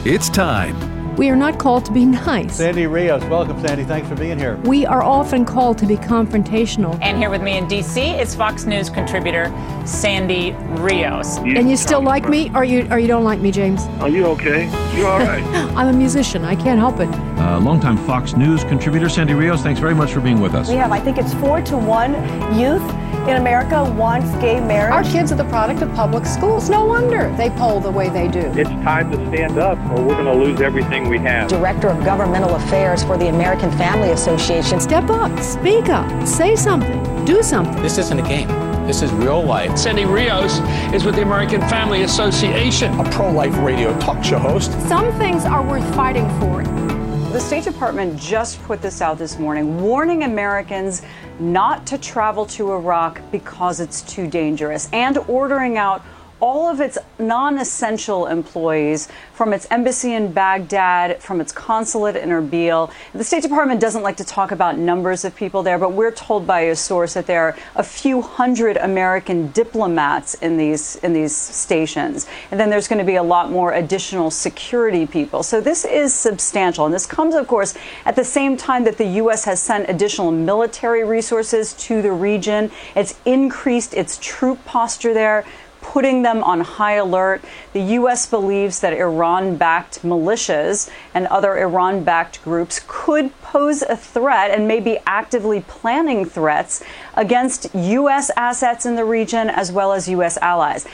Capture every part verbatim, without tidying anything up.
It's time. We are not called to be nice. Sandy Rios, welcome, Sandy. Thanks for being here. We are often called to be confrontational. And here with me in D C is Fox News contributor Sandy Rios. You and you still like me, or you or you don't like me, James? Are you okay? You're all right. I'm a musician. I can't help it. Uh, longtime Fox News contributor Sandy Rios, thanks very much for being with us. We have, I think it's four to one youth in America wants gay marriage. Our kids are the product of public schools. No wonder they poll the way they do. It's time to stand up or we're going to lose everything we have. Director of Governmental Affairs for the American Family Association. Step up, speak up, say something, do something. This isn't a game. This is real life. Sandy Rios is with the American Family Association. A pro-life radio talk show host. Some things are worth fighting for. The State Department just put this out this morning, warning Americans not to travel to Iraq because it's too dangerous, and ordering out all of its non-essential employees from its embassy in Baghdad, from its consulate in Erbil. The State Department doesn't like to talk about numbers of people there, but we're told by a source that there are a few hundred American diplomats in these in these stations. And then there's going to be a lot more additional security people. So this is substantial. And this comes, of course, at the same time that the U S has sent additional military resources to the region. It's increased its troop posture there, putting them on high alert. The U S believes that Iran-backed militias and other Iran-backed groups could pose a threat and may be actively planning threats against U S assets in the region as well as U S allies.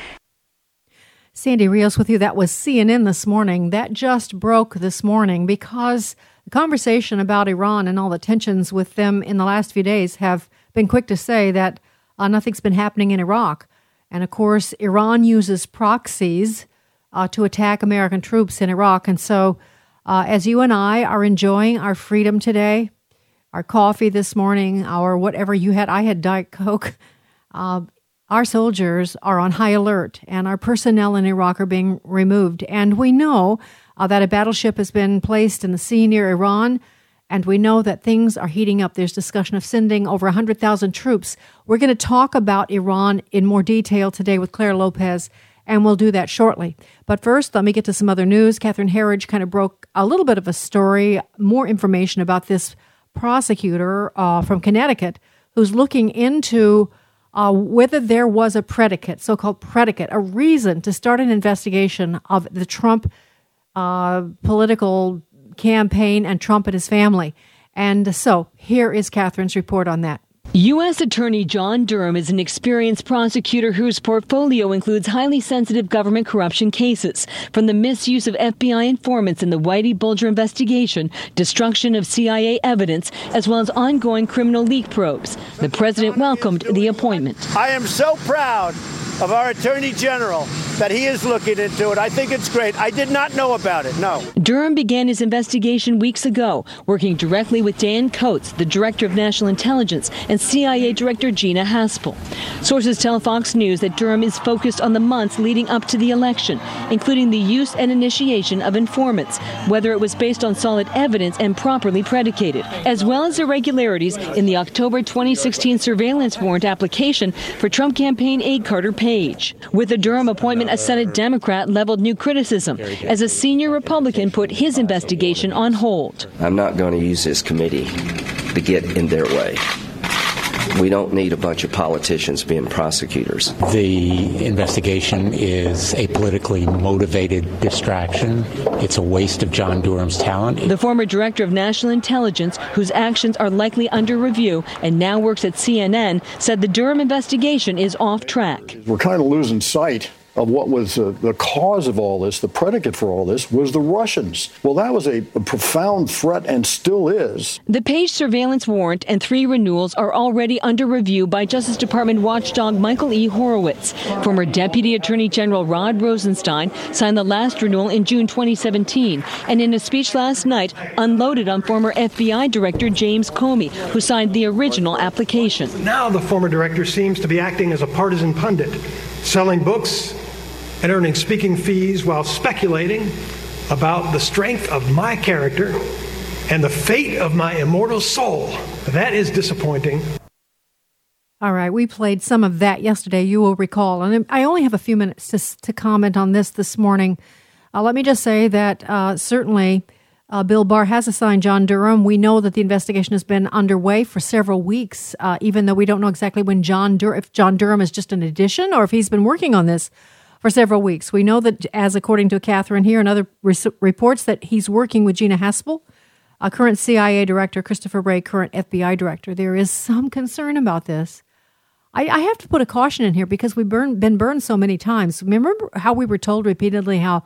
Sandy Rios with you. That was C N N this morning. That just broke this morning because the conversation about Iran and all the tensions with them in the last few days have been quick to say that uh, nothing's been happening in Iraq. And, of course, Iran uses proxies uh, to attack American troops in Iraq. And so uh, as you and I are enjoying our freedom today, our coffee this morning, our whatever you had, I had Diet Coke, uh, our soldiers are on high alert and our personnel in Iraq are being removed. And we know uh, that a battleship has been placed in the sea near Iran. And we know that things are heating up. There's discussion of sending over one hundred thousand troops. We're going to talk about Iran in more detail today with Claire Lopez, and we'll do that shortly. But first, let me get to some other news. Catherine Herridge kind of broke a little bit of a story, more information about this prosecutor uh, from Connecticut who's looking into uh, whether there was a predicate, so-called predicate, a reason to start an investigation of the Trump uh, political campaign and Trump and his family. And so here is Catherine's report on that. U S. Attorney John Durham is an experienced prosecutor whose portfolio includes highly sensitive government corruption cases, from the misuse of F B I informants in the Whitey Bulger investigation, destruction of C I A evidence, as well as ongoing criminal leak probes. The president welcomed the appointment. I am so proud of our Attorney General that he is looking into it. I think it's great. I did not know about it, no. Durham began his investigation weeks ago, working directly with Dan Coats, the Director of National Intelligence, and C I A Director Gina Haspel. Sources tell Fox News that Durham is focused on the months leading up to the election, including the use and initiation of informants, whether it was based on solid evidence and properly predicated, as well as irregularities in the October twenty sixteen surveillance warrant application for Trump campaign aide Carter Page. With the Durham appointment, a Senate Democrat leveled new criticism as a senior Republican put his investigation on hold. I'm not going to use this committee to get in their way. We don't need a bunch of politicians being prosecutors. The investigation is a politically motivated distraction. It's a waste of John Durham's talent. The former director of national intelligence, whose actions are likely under review and now works at C N N, said the Durham investigation is off track. We're kind of losing sight of what was uh, the cause of all this, the predicate for all this, was the Russians. Well, that was a, a profound threat and still is. The Page surveillance warrant and three renewals are already under review by Justice Department watchdog Michael E. Horowitz. Former Deputy Attorney General Rod Rosenstein signed the last renewal in June twenty seventeen, and in a speech last night, unloaded on former F B I Director James Comey, who signed the original application. Now the former director seems to be acting as a partisan pundit, selling books and earning speaking fees while speculating about the strength of my character and the fate of my immortal soul. That is disappointing. All right, we played some of that yesterday, you will recall. And I only have a few minutes to, to comment on this this morning. Uh, let me just say that uh, certainly uh, Bill Barr has assigned John Durham. We know that the investigation has been underway for several weeks, uh, even though we don't know exactly when John Dur- if John Durham is just an addition or if he's been working on this for several weeks. We know that, as according to Catherine here and other re- reports, that he's working with Gina Haspel, a current C I A director, Christopher Wray, current F B I director. There is some concern about this. I, I have to put a caution in here because we've burn, been burned so many times. Remember how we were told repeatedly how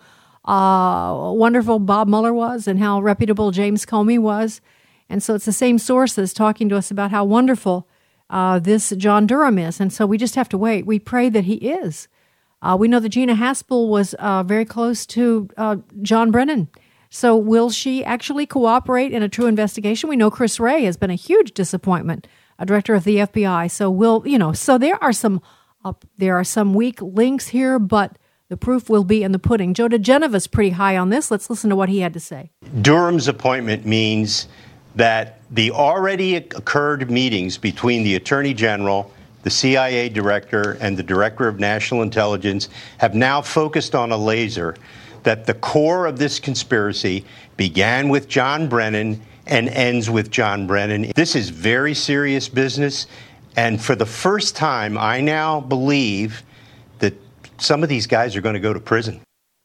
uh, wonderful Bob Mueller was and how reputable James Comey was? And so it's the same sources talking to us about how wonderful uh, this John Durham is. And so we just have to wait. We pray that he is. Uh, we know that Gina Haspel was uh, very close to uh, John Brennan. So will she actually cooperate in a true investigation? We know Chris Wray has been a huge disappointment, a director of the F B I. So will you know? So there are some uh, there are some weak links here, but the proof will be in the pudding. Joe DeGeneva's pretty high on this. Let's listen to what he had to say. Durham's appointment means that the already occurred meetings between the Attorney General, the C I A director, and the Director of National Intelligence have now focused on a laser that the core of this conspiracy began with John Brennan and ends with John Brennan. This is very serious business, and for the first time, I now believe that some of these guys are going to go to prison.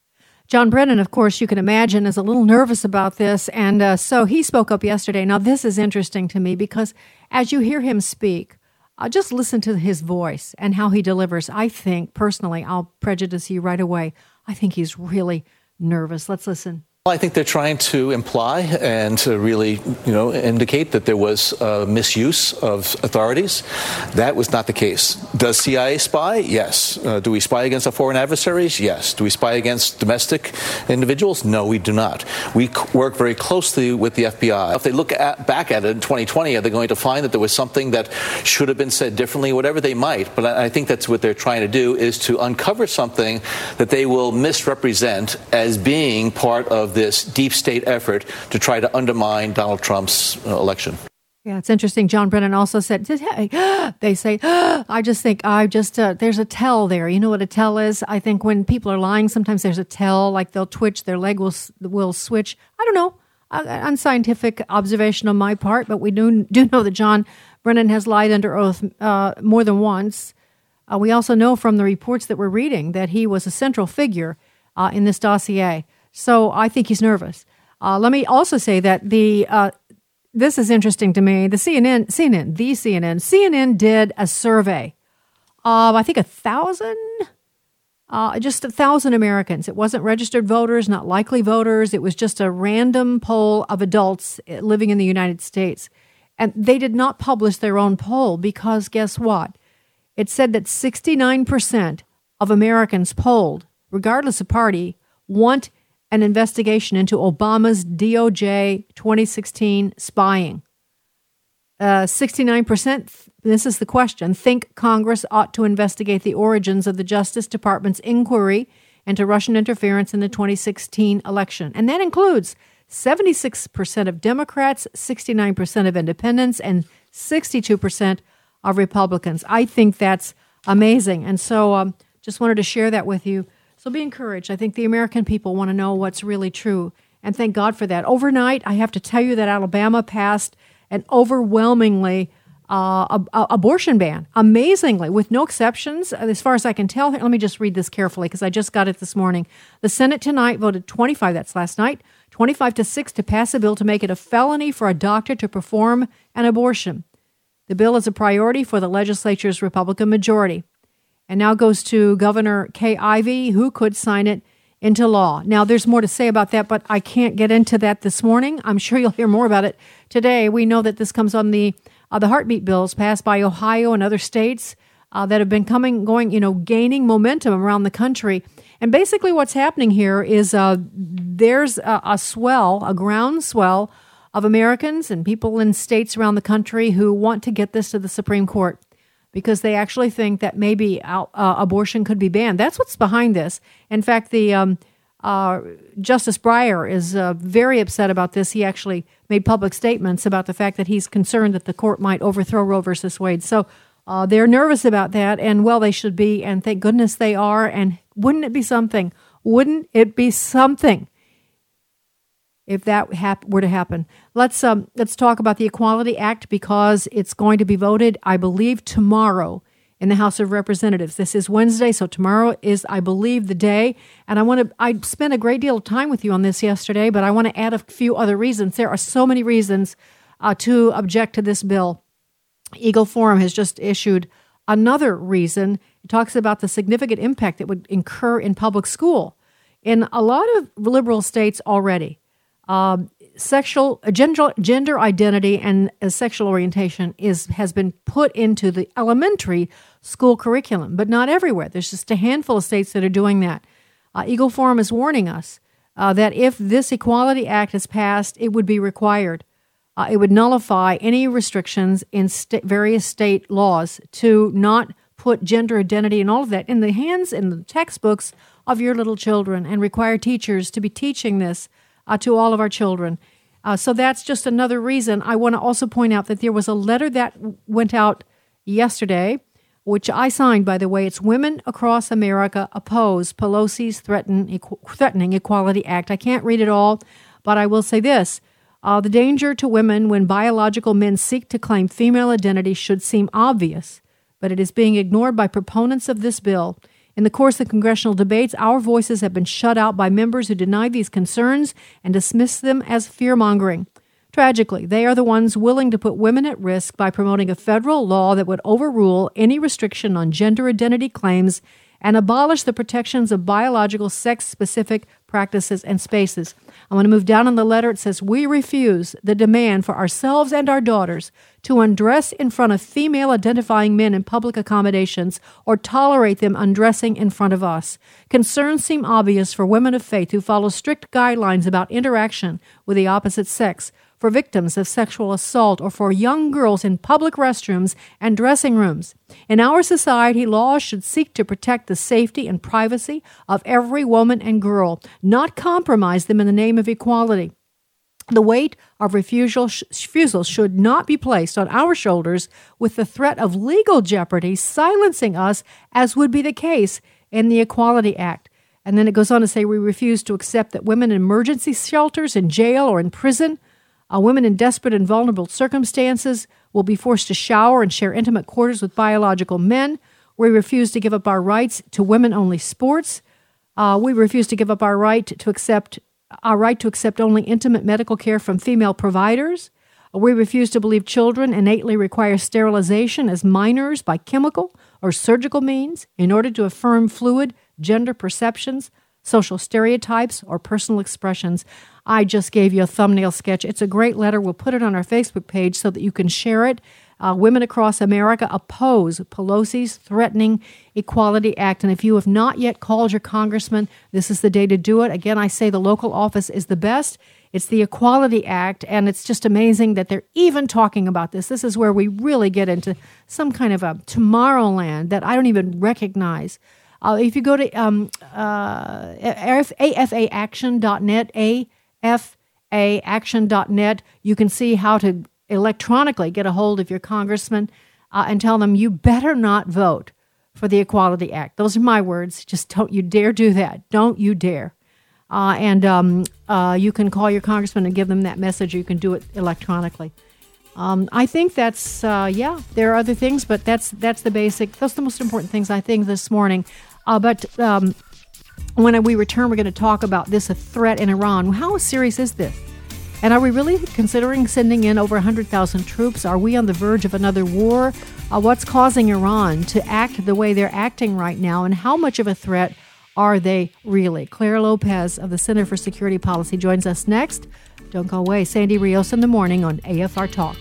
John Brennan, of course, you can imagine, is a little nervous about this, and uh, so he spoke up yesterday. Now, this is interesting to me because as you hear him speak, uh, just listen to his voice and how he delivers. I think, personally, I'll prejudice you right away, I think he's really nervous. Let's listen. I think they're trying to imply and to really, you know, indicate that there was uh, misuse of authorities. That was not the case. Does C I A spy? Yes. Uh, do we spy against our foreign adversaries? Yes. Do we spy against domestic individuals? No, we do not. We c- work very closely with the F B I. If they look at, back at it in twenty twenty, are they going to find that there was something that should have been said differently, whatever they might? But I, I think that's what they're trying to do, is to uncover something that they will misrepresent as being part of this deep state effort to try to undermine Donald Trump's uh, election. Yeah, it's interesting. John Brennan also said, they say, I just think I just, uh, there's a tell there. You know what a tell is? I think when people are lying, sometimes there's a tell, like they'll twitch, their leg will will switch. I don't know, uh, unscientific observation on my part, but we do, do know that John Brennan has lied under oath uh, more than once. Uh, we also know from the reports that we're reading that he was a central figure uh, in this dossier. So I think he's nervous. Uh, let me also say that the uh, this is interesting to me. The C N N, C N N, the C N N, C N N did a survey of I think a thousand, uh, just a thousand Americans. It wasn't registered voters, not likely voters. It was just a random poll of adults living in the United States, and they did not publish their own poll because guess what? It said that sixty-nine percent of Americans polled, regardless of party, want an investigation into Obama's D O J twenty sixteen spying. Uh, sixty-nine percent, this is the question, think Congress ought to investigate the origins of the Justice Department's inquiry into Russian interference in the twenty sixteen election. And that includes seventy-six percent of Democrats, sixty-nine percent of independents, and sixty-two percent of Republicans. I think that's amazing. And so um, just wanted to share that with you. So be encouraged. I think the American people want to know what's really true, and thank God for that. Overnight, I have to tell you that Alabama passed an overwhelmingly uh, ab- abortion ban, amazingly, with no exceptions, as far as I can tell. Let me just read this carefully because I just got it this morning. The Senate tonight voted twenty-five, that's last night, twenty-five to six to pass a bill to make it a felony for a doctor to perform an abortion. The bill is a priority for the legislature's Republican majority. And now goes to Governor Kay Ivey, who could sign it into law. Now, there's more to say about that, but I can't get into that this morning. I'm sure you'll hear more about it today. We know that this comes on the uh, the heartbeat bills passed by Ohio and other states uh, that have been coming, going, you know, gaining momentum around the country. And basically what's happening here is uh, there's a, a swell, a groundswell of Americans and people in states around the country who want to get this to the Supreme Court, because they actually think that maybe uh, abortion could be banned. That's what's behind this. In fact, the um, uh, Justice Breyer is uh, very upset about this. He actually made public statements about the fact that he's concerned that the court might overthrow Roe versus Wade. So uh, they're nervous about that, and well, they should be, and thank goodness they are. And wouldn't it be something? Wouldn't it be something if that hap- were to happen? Let's um, let's talk about the Equality Act, because it's going to be voted, I believe, tomorrow in the House of Representatives. This is Wednesday, so tomorrow is, I believe, the day. And I want to. I spent a great deal of time with you on this yesterday, but I want to add a few other reasons. There are so many reasons uh, to object to this bill. Eagle Forum has just issued another reason. It talks about the significant impact it would incur in public school. In a lot of liberal states already, uh, sexual gender, gender identity and uh, sexual orientation is has been put into the elementary school curriculum, but not everywhere. There's just a handful of states that are doing that. Uh, Eagle Forum is warning us uh, that if this Equality Act is passed, it would be required. Uh, it would nullify any restrictions in sta- various state laws to not put gender identity and all of that in the hands and the textbooks of your little children, and require teachers to be teaching this uh, to all of our children. Uh, so that's just another reason. I want to also point out that there was a letter that went out yesterday, which I signed, by the way. It's Women Across America Oppose Pelosi's threaten, equ- Threatening Equality Act. I can't read it all, but I will say this. Uh, the danger to women when biological men seek to claim female identity should seem obvious, but it is being ignored by proponents of this bill. In the course of congressional debates, our voices have been shut out by members who deny these concerns and dismiss them as fear-mongering. Tragically, they are the ones willing to put women at risk by promoting a federal law that would overrule any restriction on gender identity claims and abolish the protections of biological sex-specific practices and spaces. I'm going to move down in the letter. It says, we refuse the demand for ourselves and our daughters to undress in front of female-identifying men in public accommodations or tolerate them undressing in front of us. Concerns seem obvious for women of faith who follow strict guidelines about interaction with the opposite sex, for victims of sexual assault, or for young girls in public restrooms and dressing rooms. In our society, laws should seek to protect the safety and privacy of every woman and girl, not compromise them in the name of equality. The weight of refusal, refusal should not be placed on our shoulders with the threat of legal jeopardy silencing us, as would be the case in the Equality Act. And then it goes on to say, we refuse to accept that women in emergency shelters, in jail, or in prison, Uh, women in desperate and vulnerable circumstances will be forced to shower and share intimate quarters with biological men. We refuse to give up our rights to women-only sports. Uh, we refuse to give up our right to accept our right to accept only intimate medical care from female providers. Uh, we refuse to believe children innately require sterilization as minors by chemical or surgical means in order to affirm fluid gender perceptions, social stereotypes, or personal expressions. I just gave you a thumbnail sketch. It's a great letter. We'll put it on our Facebook page so that you can share it. Uh, Women Across America oppose Pelosi's Threatening Equality Act. And if you have not yet called your congressman, this is the day to do it. Again, I say the local office is the best. It's the Equality Act, and it's just amazing that they're even talking about this. This is where we really get into some kind of a Tomorrowland that I don't even recognize. Uh, if you go to um, uh, A F A action dot net, A F A action dot net, you can see how to electronically get a hold of your congressman uh, and tell them you better not vote for the Equality Act. Those are my words. Just don't you dare do that. Don't you dare. Uh, and um, uh, you can call your congressman and give them that message. You can do it electronically. Um, I think that's, uh, yeah, there are other things, but that's that's the basic, that's the most important things, I think, this morning. Uh, but um, when we return, we're going to talk about this, a threat in Iran. How serious is this? And are we really considering sending in over one hundred thousand troops? Are we on the verge of another war? Uh, what's causing Iran to act the way they're acting right now? And how much of a threat are they really? Claire Lopez of the Center for Security Policy joins us next. Don't go away. Sandy Rios in the morning on A F R Talk.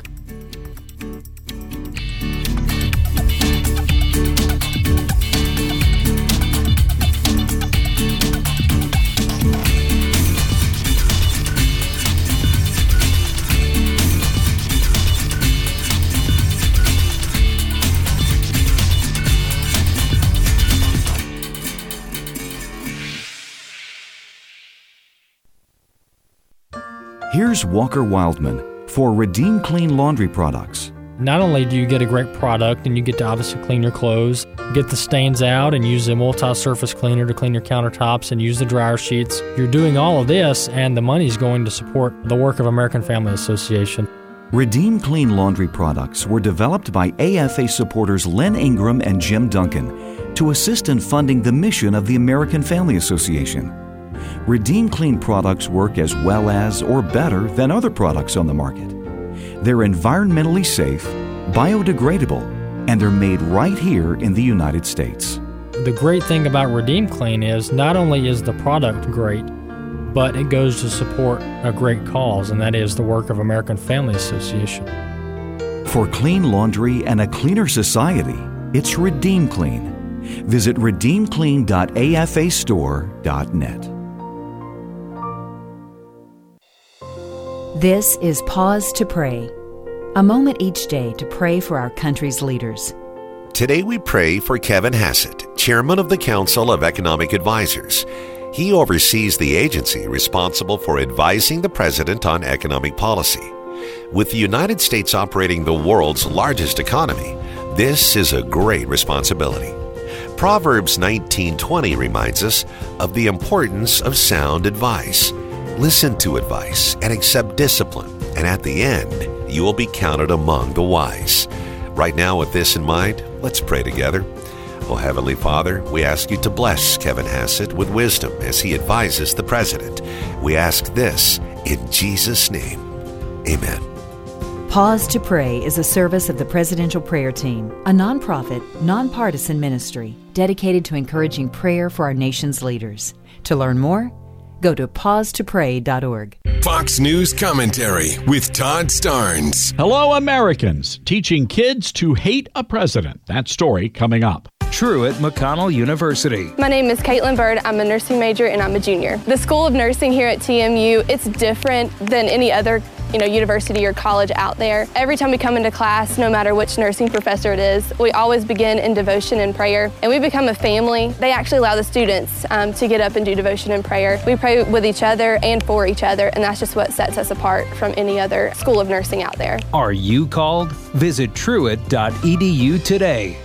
Here's Walker Wildman for Redeem Clean Laundry Products. not only do you get a great product and you get to obviously clean your clothes, get the stains out and use a multi-surface cleaner to clean your countertops and use the dryer sheets. You're doing all of this and the money's going to support the work of American Family Association. Redeem Clean laundry products were developed by A F A supporters Len Ingram and Jim Duncan to assist in funding the mission of the American Family Association. Redeem Clean products work as well as or better than other products on the market. They're environmentally safe, biodegradable, and they're made right here in the United States. The great thing about Redeem Clean is not only is the product great, but it goes to support a great cause, and that is the work of American Family Association. For clean laundry and a cleaner society, it's Redeem Clean. Visit redeem clean dot a f a store dot net. This is Pause to Pray, a moment each day to pray for our country's leaders. Today we pray for Kevin Hassett, Chairman of the Council of Economic Advisors. He oversees the agency responsible for advising the President on economic policy. With the United States operating the world's largest economy, this is a great responsibility. Proverbs nineteen twenty reminds us of the importance of sound advice. Listen to advice and accept discipline, and at the end, you will be counted among the wise. Right now, with this in mind, let's pray together. Oh, Heavenly Father, we ask you to bless Kevin Hassett with wisdom as he advises the President. We ask this in Jesus' name. Amen. Pause to Pray is a service of the Presidential Prayer Team, a nonprofit, nonpartisan ministry dedicated to encouraging prayer for our nation's leaders. To learn more, go to pause to pray dot org. Fox News Commentary with Todd Starnes. Hello, Americans. Teaching kids to hate a president. That story coming up. Truett McConnell University. My name is Caitlin Bird. I'm a nursing major and I'm a junior. The School of Nursing here at T M U, it's different than any other you know, university or college out there. Every time we come into class, no matter which nursing professor it is, we always begin in devotion and prayer, and we become a family. They actually allow the students um, to get up and do devotion and prayer. We pray with each other and for each other, and that's just what sets us apart from any other school of nursing out there. Are you called? Visit truett dot e d u today.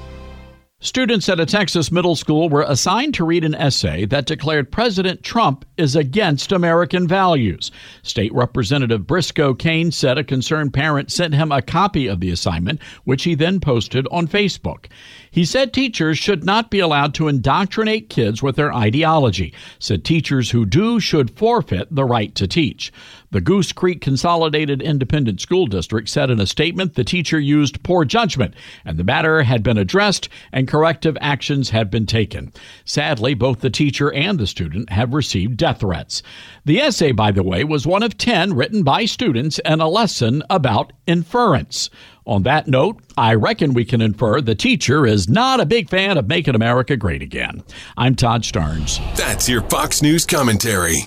Students at a Texas middle school were assigned to read an essay that declared President Trump is against American values. State Representative Briscoe Cain said a concerned parent sent him a copy of the assignment, which he then posted on Facebook. He said teachers should not be allowed to indoctrinate kids with their ideology, said teachers who do should forfeit the right to teach. The Goose Creek Consolidated Independent School District said in a statement the teacher used poor judgment and the matter had been addressed and corrective actions had been taken. Sadly, both the teacher and the student have received death threats. The essay, by the way, was one of ten written by students and a lesson about inference. On that note, I reckon we can infer the teacher is not a big fan of making America great again. I'm Todd Starnes. That's your Fox News Commentary.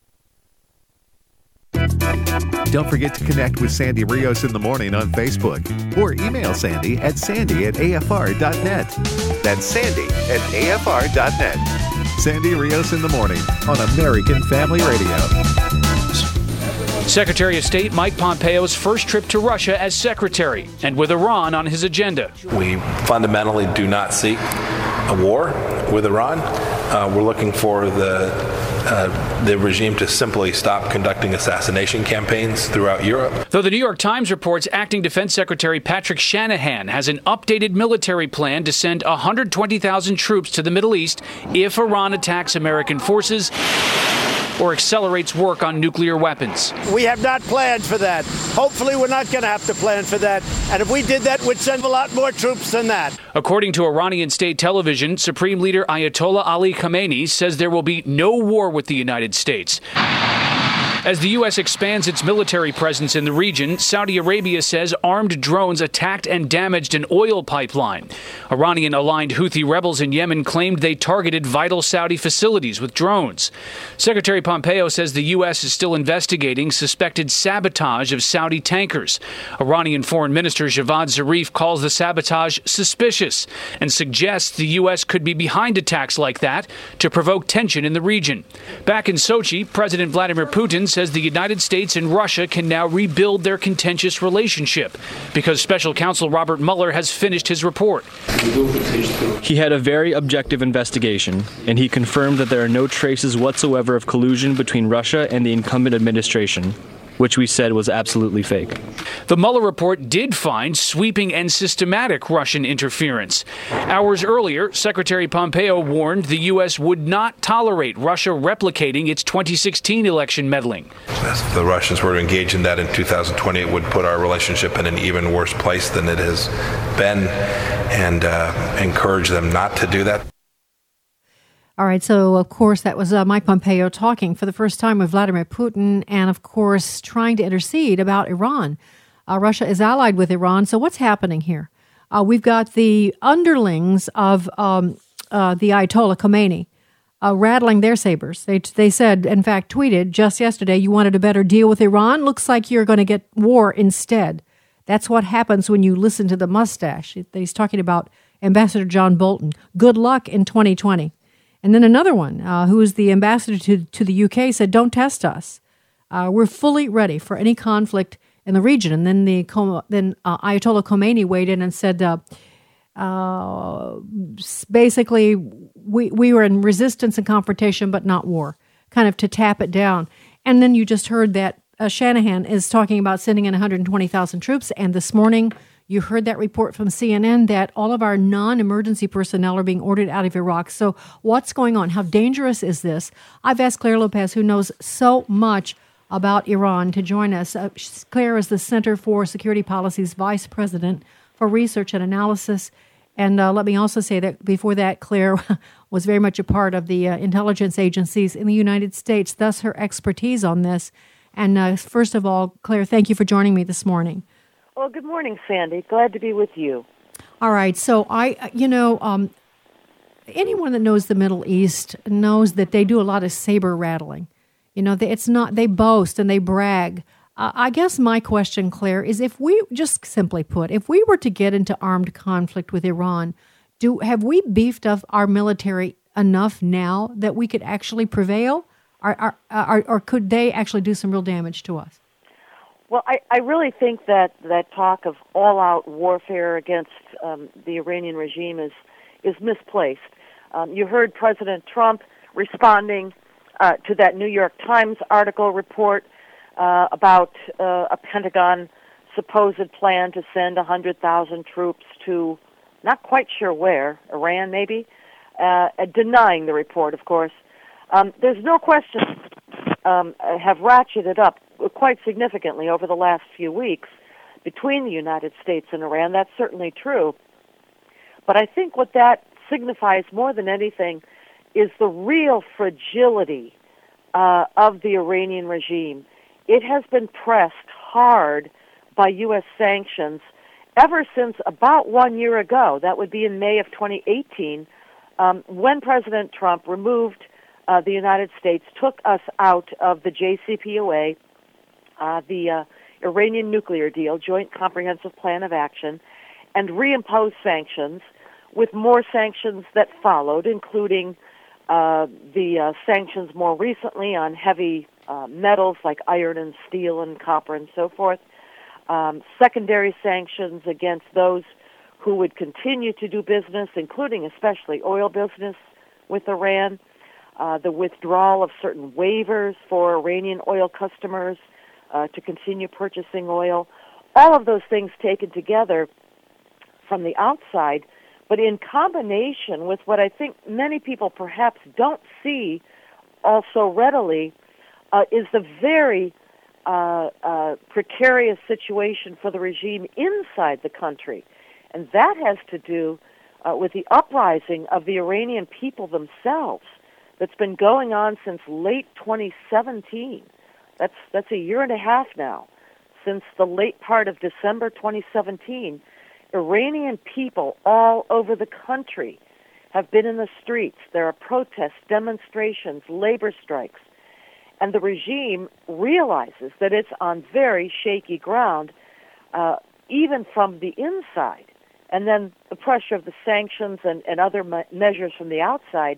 Don't forget to connect with Sandy Rios in the morning on Facebook or email Sandy at sandy at a f r dot net. That's Sandy at a f r dot net. Sandy Rios in the morning on American Family Radio. Secretary of State Mike Pompeo's first trip to Russia as secretary, and with Iran on his agenda. We fundamentally do not seek a war with Iran. Uh, we're looking for the uh, the regime to simply stop conducting assassination campaigns throughout Europe. Though the New York Times reports Acting Defense Secretary Patrick Shanahan has an updated military plan to send one hundred twenty thousand troops to the Middle East if Iran attacks American forces or accelerates work on nuclear weapons. We have not planned for that. Hopefully we're not going to have to plan for that. And if we did that, we'd send a lot more troops than that. According to Iranian state television, Supreme Leader Ayatollah Ali Khamenei says there will be no war with the United States. As the U S expands its military presence in the region, Saudi Arabia says armed drones attacked and damaged an oil pipeline. Iranian-aligned Houthi rebels in Yemen claimed they targeted vital Saudi facilities with drones. Secretary Pompeo says the U S is still investigating suspected sabotage of Saudi tankers. Iranian Foreign Minister Javad Zarif calls the sabotage suspicious and suggests the U S could be behind attacks like that to provoke tension in the region. Back in Sochi, President Vladimir Putin says the United States and Russia can now rebuild their contentious relationship because special counsel Robert Mueller has finished his report. He had a very objective investigation, and he confirmed that there are no traces whatsoever of collusion between Russia and the incumbent administration, which we said was absolutely fake. The Mueller report did find sweeping and systematic Russian interference. Hours earlier, Secretary Pompeo warned the U S would not tolerate Russia replicating its twenty sixteen election meddling. If the Russians were to engage in that in two thousand twenty, it would put our relationship in an even worse place than it has been, and uh, encourage them not to do that. All right, so of course that was uh, Mike Pompeo talking for the first time with Vladimir Putin and, of course, trying to intercede about Iran. Uh, Russia is allied with Iran, so what's happening here? Uh, we've got the underlings of um, uh, the Ayatollah Khomeini uh, rattling their sabers. They, they said, in fact, tweeted just yesterday, you wanted a better deal with Iran? Looks like you're going to get war instead. That's what happens when you listen to the mustache. He's talking about Ambassador John Bolton. Good luck in twenty twenty. And then another one, uh, who is the ambassador to, to the U K, said, don't test us. Uh, we're fully ready for any conflict in the region. And then the then uh, Ayatollah Khomeini weighed in and said, uh, uh, basically, we, we were in resistance and confrontation, but not war, kind of to tap it down. And then you just heard that uh, Shanahan is talking about sending in one hundred twenty thousand troops. And this morning, you heard that report from C N N that all of our non-emergency personnel are being ordered out of Iraq. So what's going on? How dangerous is this? I've asked Claire Lopez, who knows so much about Iran, to join us. Uh, Claire is the Center for Security Policy's Vice President for Research and Analysis. And uh, let me also say that before that, Claire was very much a part of the uh, intelligence agencies in the United States, thus her expertise on this. And uh, first of all, Claire, thank you for joining me this morning. Well, good morning, Sandy. Glad to be with you. All right. So I, you know, um, anyone that knows the Middle East knows that they do a lot of saber rattling. You know, they, it's not, they boast and they brag. Uh, I guess my question, Claire, is if we, just simply put, if we were to get into armed conflict with Iran, do have we beefed up our military enough now that we could actually prevail? Or, or, or, or could they actually do some real damage to us? Well, I, I really think that, that talk of all-out warfare against um, the Iranian regime is is misplaced. Um, you heard President Trump responding uh, to that New York Times article report uh, about uh, a Pentagon supposed plan to send one hundred thousand troops to, not quite sure where, Iran maybe, uh, denying the report, of course. Um, there's no question um, have ratcheted up quite significantly over the last few weeks between the United States and Iran. That's certainly true. But I think what that signifies more than anything is the real fragility uh, of the Iranian regime. It has been pressed hard by U S sanctions ever since about one year ago. That would be in May of twenty eighteen, um, when President Trump removed uh, the United States, took us out of the J C P O A, Uh, the uh, Iranian nuclear deal, Joint Comprehensive Plan of Action, and reimposed sanctions, with more sanctions that followed, including uh, the uh, sanctions more recently on heavy uh, metals like iron and steel and copper and so forth, um, secondary sanctions against those who would continue to do business, including especially oil business with Iran, uh, the withdrawal of certain waivers for Iranian oil customers, Uh, to continue purchasing oil. All of those things taken together from the outside, but in combination with what I think many people perhaps don't see also readily, uh, is the very uh, uh, precarious situation for the regime inside the country. And that has to do uh, with the uprising of the Iranian people themselves that's been going on since late twenty seventeen. That's that's a year and a half now, since the late part of December twenty seventeen. Iranian people all over the country have been in the streets. There are protests, demonstrations, labor strikes. And the regime realizes that it's on very shaky ground, uh, even from the inside. And then the pressure of the sanctions and, and other me- measures from the outside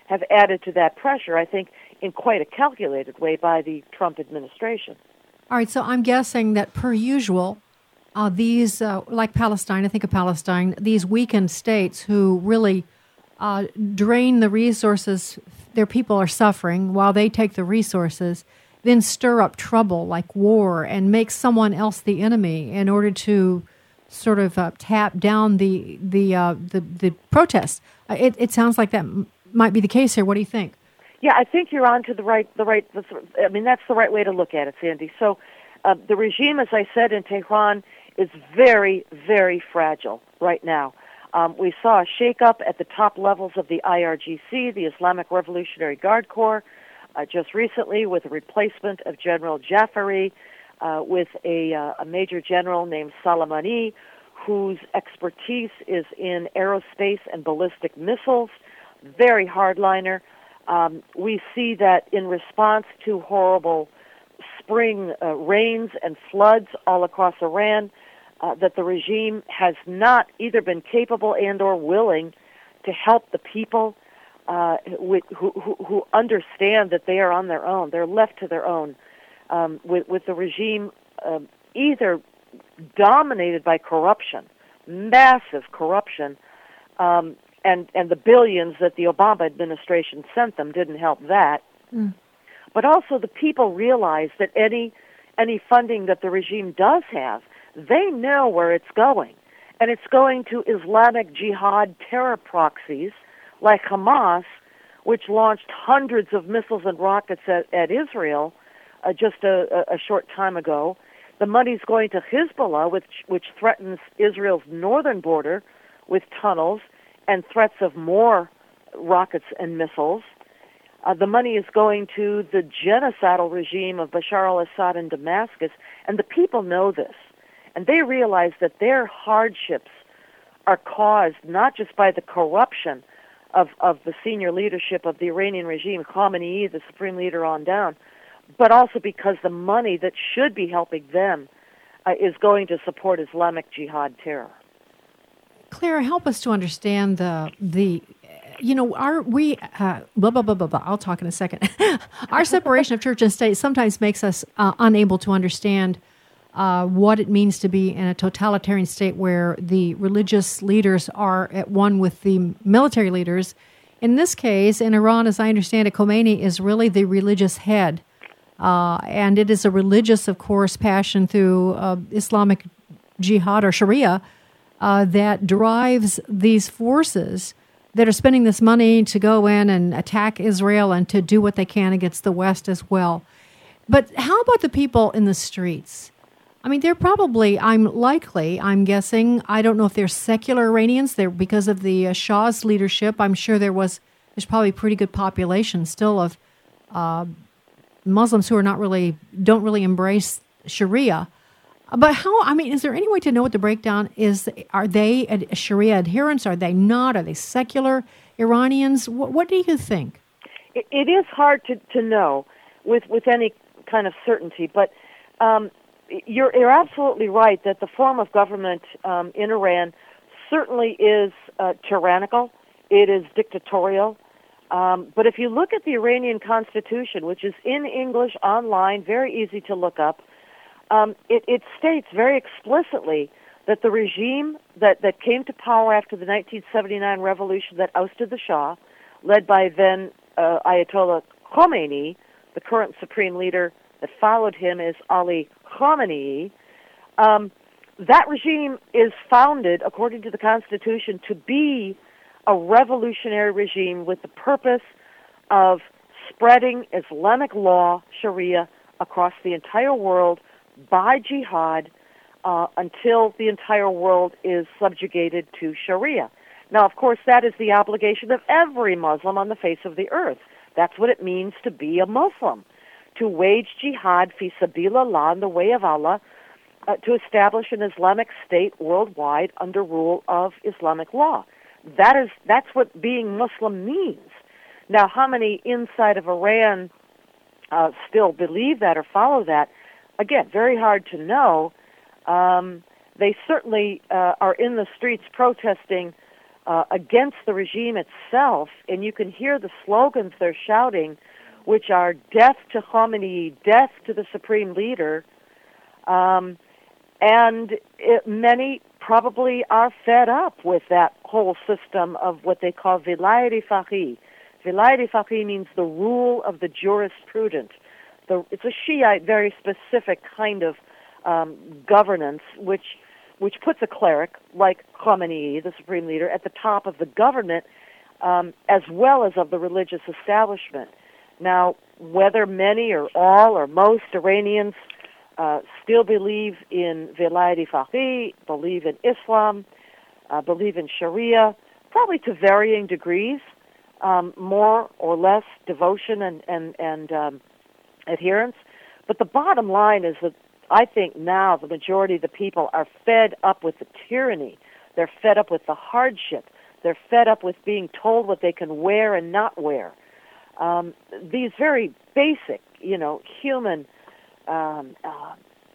have added to that pressure, I think, in quite a calculated way by the Trump administration. All right, so I'm guessing that per usual, uh, these, uh, like Palestine, I think of Palestine, these weakened states who really uh, drain the resources, their people are suffering while they take the resources, then stir up trouble like war and make someone else the enemy in order to sort of uh, tap down the the uh, the, the protests. Uh, it, it sounds like that m- might be the case here. What do you think? Yeah, I think you're on to the right, the right, the, I mean, that's the right way to look at it, Sandy. So uh, the regime, as I said, in Tehran is very, very fragile right now. Um, we saw a shakeup at the top levels of the I R G C, the Islamic Revolutionary Guard Corps, uh, just recently with a replacement of General Jafari, uh, with a, uh, a major general named Soleimani, whose expertise is in aerospace and ballistic missiles, very hardliner. Um, we see that in response to horrible spring uh, rains and floods all across Iran, uh, that the regime has not either been capable and or willing to help the people uh, who, who, who understand that they are on their own. They're left to their own, um, with, with the regime uh, either dominated by corruption, massive corruption, um, And, and the billions that the Obama administration sent them didn't help that. Mm. But also the people realize that any any funding that the regime does have, they know where it's going. And it's going to Islamic Jihad terror proxies like Hamas, which launched hundreds of missiles and rockets at, at Israel uh, just a, a short time ago. The money's going to Hezbollah, which, which threatens Israel's northern border with tunnels and threats of more rockets and missiles. Uh, the money is going to the genocidal regime of Bashar al-Assad in Damascus, and the people know this. And they realize that their hardships are caused not just by the corruption of, of the senior leadership of the Iranian regime, Khamenei, the supreme leader on down, but also because the money that should be helping them uh, is going to support Islamic Jihad terror. Clara, help us to understand the the, you know, our we uh, blah blah blah blah blah. I'll talk in a second. Our separation of church and state sometimes makes us uh, unable to understand uh, what it means to be in a totalitarian state where the religious leaders are at one with the military leaders. In this case, in Iran, as I understand it, Khomeini is really the religious head, uh, and it is a religious, of course, passion through uh, Islamic Jihad or Sharia. Uh, that drives these forces that are spending this money to go in and attack Israel and to do what they can against the West as well. But how about the people in the streets? I mean, they're probably, I'm likely, I'm guessing, I don't know if they're secular Iranians. They're because of the uh, Shah's leadership. I'm sure there was, there's probably a pretty good population still of uh, Muslims who are not really, don't really embrace Sharia. But how, I mean, is there any way to know what the breakdown is? Are they Sharia adherents? Are they not? Are they secular Iranians? What, what do you think? It, it is hard to, to know with, with any kind of certainty, but um, you're, you're absolutely right that the form of government um, in Iran certainly is uh, tyrannical. It is dictatorial. Um, but if you look at the Iranian Constitution, which is in English, online, very easy to look up, Um, it, it states very explicitly that the regime that, that came to power after the nineteen seventy-nine revolution that ousted the Shah, led by then uh, Ayatollah Khomeini, the current supreme leader that followed him is Ali Khamenei, um, that regime is founded, according to the Constitution, to be a revolutionary regime with the purpose of spreading Islamic law, Sharia, across the entire world, by jihad uh, until the entire world is subjugated to Sharia. Now, of course, that is the obligation of every Muslim on the face of the earth. That's what it means to be a Muslim, to wage jihad fi sabilillah, in the way of Allah, uh, to establish an Islamic state worldwide under rule of Islamic law. That is, that's what being Muslim means. Now, how many inside of Iran uh, still believe that or follow that? Again, very hard to know. Um, they certainly uh, are in the streets protesting uh, against the regime itself, and you can hear the slogans they're shouting, which are death to Khamenei, death to the supreme leader, um, and it, many probably are fed up with that whole system of what they call vilayat faqih. Vilayat faqih means the rule of the jurisprudent. The, it's a Shiite, very specific kind of um, governance, which which puts a cleric like Khamenei, the supreme leader, at the top of the government, um, as well as of the religious establishment. Now, whether many or all or most Iranians uh, still believe in Vilayat faqih, believe in Islam, uh, believe in Sharia, probably to varying degrees, um, more or less devotion and, and, and um, adherence. But the bottom line is that I think now the majority of the people are fed up with the tyranny. They're fed up with the hardship. They're fed up with being told what they can wear and not wear. Um, these very basic, you know, human, um, uh,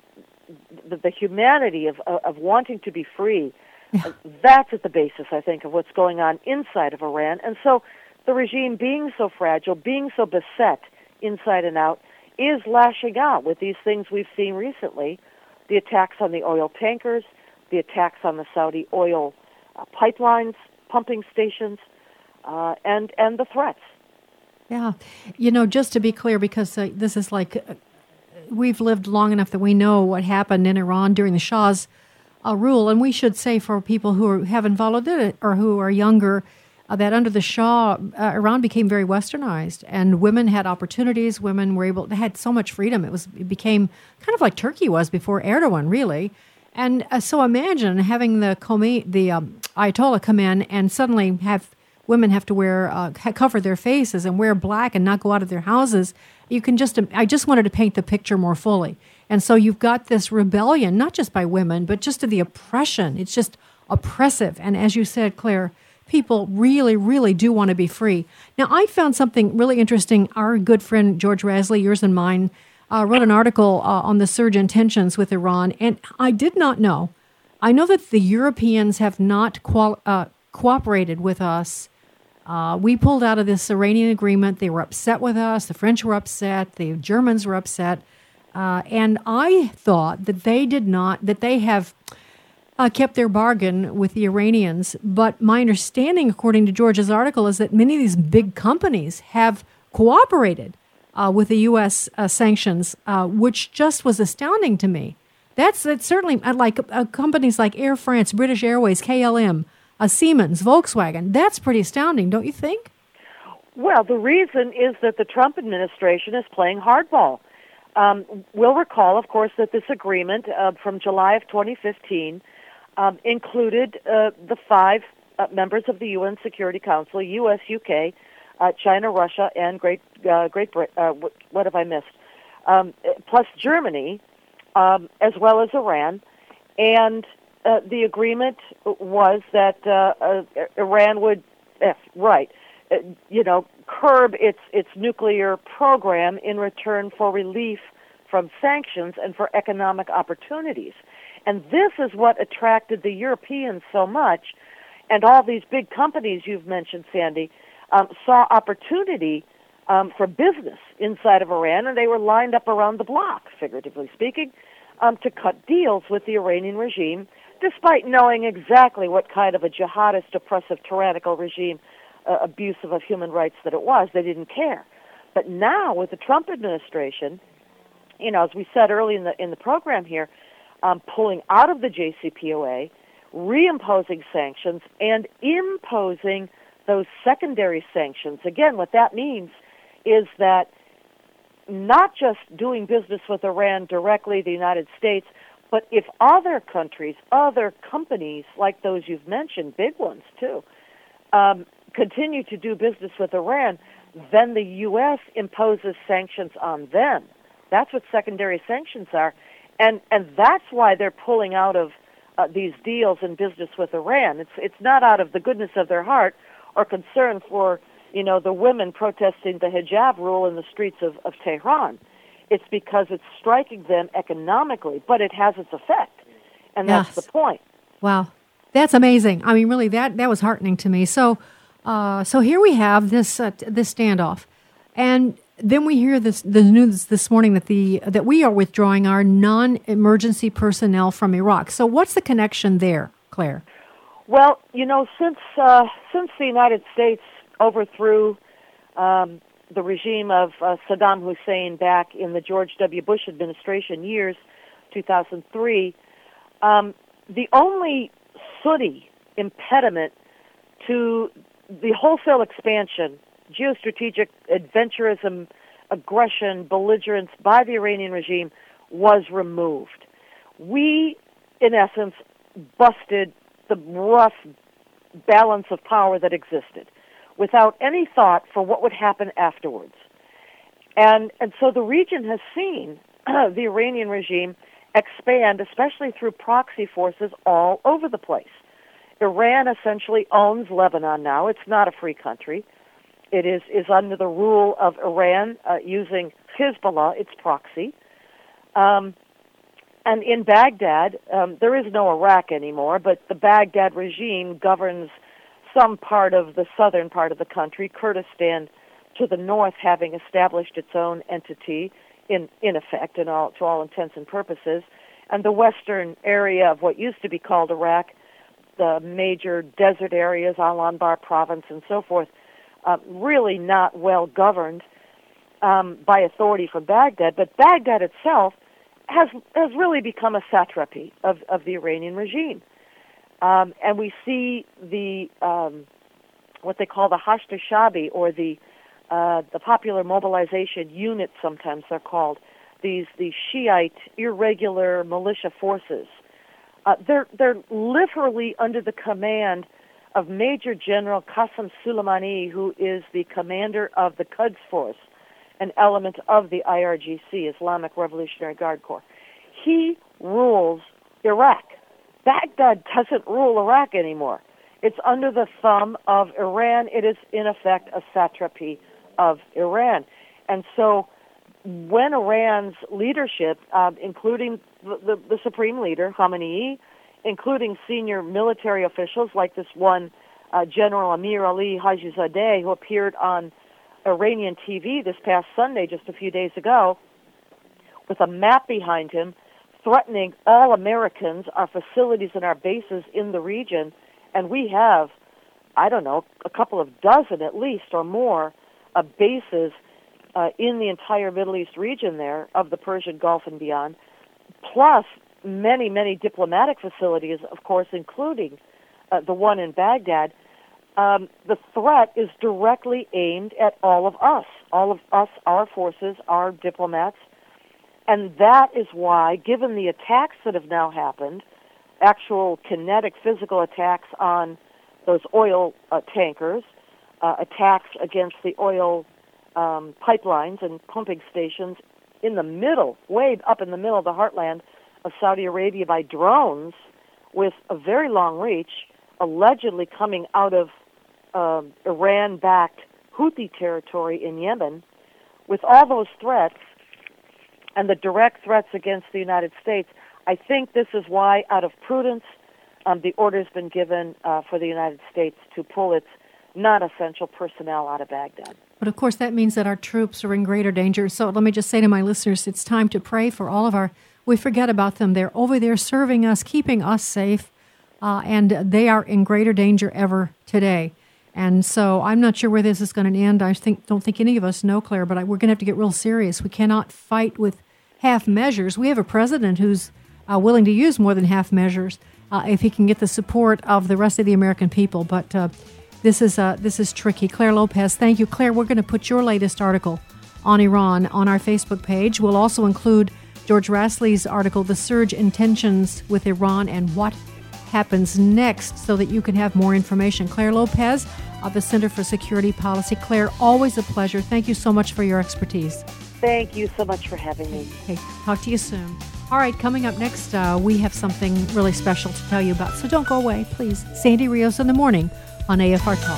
the, the humanity of, of, of wanting to be free, uh, that's at the basis, I think, of what's going on inside of Iran. And so the regime being so fragile, being so beset inside and out, is lashing out with these things we've seen recently, the attacks on the oil tankers, the attacks on the Saudi oil uh, pipelines, pumping stations, uh, and, and the threats. Yeah. You know, just to be clear, because uh, this is like, uh, we've lived long enough that we know what happened in Iran during the Shah's uh, rule, and we should say for people who are, haven't followed it or who are younger, Uh, that under the Shah, uh, Iran became very westernized, and women had opportunities. Women were able, they had so much freedom. It was, it became kind of like Turkey was before Erdogan, really. And uh, so imagine having the Khomeini, the um, Ayatollah come in and suddenly have women have to wear, uh, cover their faces and wear black and not go out of their houses. You can just, I just wanted to paint the picture more fully. And so you've got this rebellion, not just by women, but just to the oppression. It's just oppressive. And as you said, Claire, people really, really do want to be free. Now, I found something really interesting. Our good friend George Rasley, yours and mine, uh, wrote an article uh, on the surge in tensions with Iran, and I did not know. I know that the Europeans have not qual- uh, cooperated with us. Uh, we pulled out of this Iranian agreement. They were upset with us. The French were upset. The Germans were upset. Uh, and I thought that they did not, that they have Uh, kept their bargain with the Iranians. But my understanding, according to George's article, is that many of these big companies have cooperated uh, with the U S uh, sanctions, uh, which just was astounding to me. That's, that's certainly uh, like uh, companies like Air France, British Airways, K L M, uh, Siemens, Volkswagen. That's pretty astounding, don't you think? Well, the reason is that the Trump administration is playing hardball. Um, we'll recall, of course, that this agreement uh, from July of twenty fifteen Um, included uh, the five uh, members of the U N Security Council: U S, U K, uh, China, Russia, and Great uh, Great Britain. Uh, what, what have I missed? Um, plus Germany, um, as well as Iran. And uh, the agreement was that uh, uh, Iran would, eh, right, uh, you know, curb its its nuclear program in return for relief from sanctions and for economic opportunities. And this is what attracted the Europeans so much, and all these big companies you've mentioned, Sandy, um, saw opportunity um, for business inside of Iran, and they were lined up around the block, figuratively speaking, um, to cut deals with the Iranian regime, despite knowing exactly what kind of a jihadist, oppressive, tyrannical regime, uh, abusive of human rights that it was. They didn't care. But now, with the Trump administration, you know, as we said early in the in the program here, Um, pulling out of the J C P O A, reimposing sanctions, and imposing those secondary sanctions. Again, what that means is that not just doing business with Iran directly, the United States, but if other countries, other companies like those you've mentioned, big ones too, um, continue to do business with Iran, then the U S imposes sanctions on them. That's what secondary sanctions are. And and that's why they're pulling out of uh, these deals and business with Iran. It's it's not out of the goodness of their heart or concern for, you know, the women protesting the hijab rule in the streets of, of Tehran. It's because it's striking them economically, but it has its effect, and that's yes. the point. Wow. That's amazing. I mean, really, that, that was heartening to me. So, uh, so here we have this uh, this standoff, and then we hear this the news this morning that the that we are withdrawing our non-emergency personnel from Iraq. So, what's the connection there, Claire? Well, you know, since uh, since the United States overthrew um, the regime of uh, Saddam Hussein back in the George W. Bush administration years, two thousand three, um, the only sooty impediment to the wholesale expansion, geostrategic adventurism, aggression, belligerence by the Iranian regime was removed. We, in essence, busted the rough balance of power that existed without any thought for what would happen afterwards. And and so the region has seen the Iranian regime expand, especially through proxy forces all over the place. Iran essentially owns Lebanon now. It's not a free country. It is, is under the rule of Iran uh, using Hezbollah, its proxy. Um, and in Baghdad, um, there is no Iraq anymore, but the Baghdad regime governs some part of the southern part of the country, Kurdistan to the north having established its own entity, in, in effect, in all, to all intents and purposes, and the western area of what used to be called Iraq, the major desert areas, Al-Anbar province and so forth, uh, really not well governed um, by authority from Baghdad. But Baghdad itself has has really become a satrapy of, of the Iranian regime. Um, and we see the um, what they call the Hashd-e-Shabi, or the uh, the popular mobilization unit, sometimes they're called, these these Shiite irregular militia forces. Uh, they're they're literally under the command of Major General Qasem Soleimani, who is the commander of the Quds Force, an element of the I R G C, Islamic Revolutionary Guard Corps. He rules Iraq. Baghdad doesn't rule Iraq anymore. It's under the thumb of Iran. It is, in effect, a satrapy of Iran. And so when Iran's leadership, um, including the, the, the supreme leader, Khamenei, including senior military officials like this one uh, General Amir Ali Hajizadeh, who appeared on Iranian T V this past Sunday, just a few days ago, with a map behind him, threatening all Americans, our facilities and our bases in the region, and we have, I don't know, a couple of dozen at least or more uh, bases uh, in the entire Middle East region there, of the Persian Gulf and beyond, plus many, many diplomatic facilities, of course, including uh, the one in Baghdad. Um, the threat is directly aimed at all of us, all of us, our forces, our diplomats. And that is why, given the attacks that have now happened, actual kinetic physical attacks on those oil uh, tankers, uh, attacks against the oil um, pipelines and pumping stations in the middle, way up in the middle of the heartland of Saudi Arabia by drones with a very long reach, allegedly coming out of uh, Iran-backed Houthi territory in Yemen. With all those threats and the direct threats against the United States, I think this is why, out of prudence, um, the order's been given uh, for the United States to pull its non-essential personnel out of Baghdad. But of course, that means that our troops are in greater danger. So let me just say to my listeners, it's time to pray for all of our, we forget about them. They're over there serving us, keeping us safe, uh, and they are in greater danger ever today. And so I'm not sure where this is going to end. I think don't think any of us know, Claire, but I, we're going to have to get real serious. We cannot fight with half measures. We have a president who's uh, willing to use more than half measures uh, if he can get the support of the rest of the American people. But uh, this is uh, this is tricky. Claire Lopez, thank you. Claire, we're going to put your latest article on Iran on our Facebook page. We'll also include George Rasley's article, The Surge in Tensions with Iran and What Happens Next, so that you can have more information. Claire Lopez of the Center for Security Policy. Claire, always a pleasure. Thank you so much for your expertise. Thank you so much for having me. Okay, talk to you soon. All right, coming up next, uh, we have something really special to tell you about, so don't go away, please. Sandy Rios in the morning on A F R Talk.